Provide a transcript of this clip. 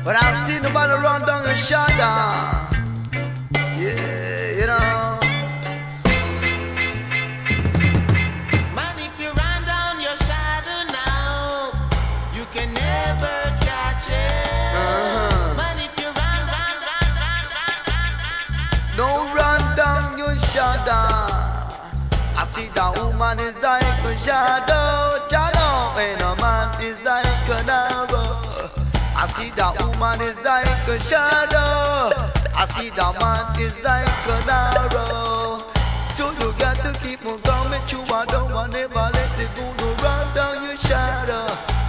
But I see nobody run down your shoulder. Yeah, you know. Man, if you run down your shadow now, you can never catch it. Man, if you Don't run down your shoulder. I see that woman is like a shadow, shadow, and a man is like an arrow. I see that woman is like a shadow. I see that man is like an arrow.